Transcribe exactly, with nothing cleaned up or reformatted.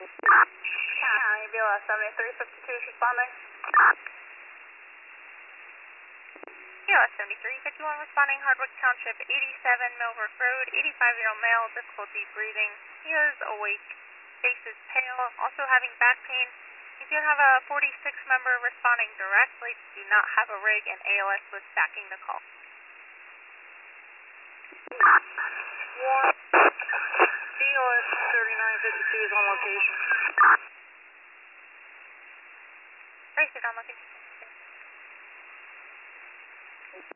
County B L S seventy-three fifty-two is responding. B L S seventy-three fifty-one responding, Hardwick Township, eighty-seven Millbrook Road, eighty-five-year-old male, difficulty breathing. He is awake, face is pale, also having back pain. You do have a forty-six member responding directly, do not have a rig, and A L S was backing the call. One, B L S thirty-nine fifty-two is on location. Race it on location.